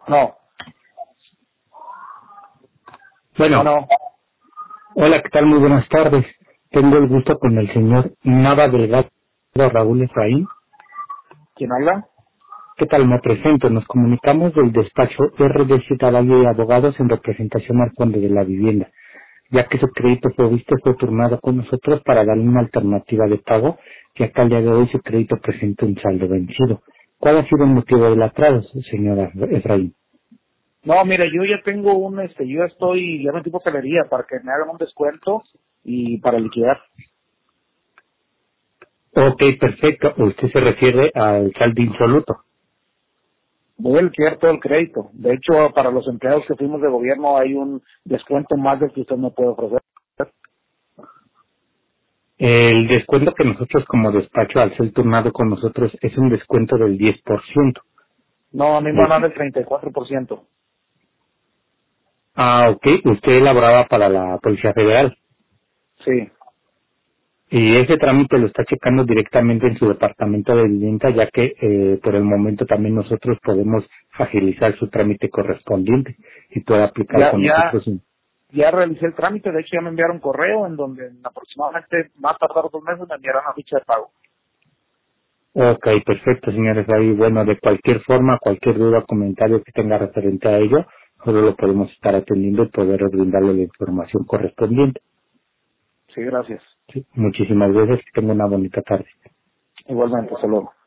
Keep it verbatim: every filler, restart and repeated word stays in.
No. Bueno, No, no. hola, ¿qué tal? Muy buenas tardes. Tengo el gusto con el señor Nava Delgado Raúl Efraín. ¿Quién habla? ¿Qué tal? Me presento. Nos comunicamos del despacho R D Z Valle y Abogados en representación al Fondo de la Vivienda, ya que su crédito fue visto fue turnado con nosotros para darle una alternativa de pago, que hasta el día de hoy su crédito presenta un saldo vencido. ¿Cuál ha sido el motivo del atraso, señora Efraín? No, mire, yo ya tengo un, este, yo ya estoy, ya metí papelería para que me hagan un descuento y para liquidar. Ok, perfecto. Usted se refiere al saldo insoluto. Voy a liquidar todo el crédito. De hecho, para los empleados que fuimos de gobierno hay un descuento más del que usted me puede ofrecer. El descuento que nosotros como despacho al ser turnado con nosotros es un descuento del diez por ciento. No, a mí me van a De- dar el treinta y cuatro por ciento. ah, ok. Usted elaboraba para la Policía Federal Sí. y ese trámite lo está checando directamente en su departamento de vivienda, ya que eh, por el momento también nosotros podemos agilizar su trámite correspondiente y puede aplicar Ya, con ya, nosotros. un- ya realicé el trámite. De hecho, ya me enviaron un correo en donde en aproximadamente más tardar dos meses me enviarán la ficha de pago. Ok, perfecto, señores. Ahí, bueno, de cualquier forma, cualquier duda o comentario que tenga referente a ello, solo lo podemos estar atendiendo y poder brindarle la información correspondiente. Sí, gracias. Sí, muchísimas gracias, que tenga una bonita tarde. Igualmente, hasta luego.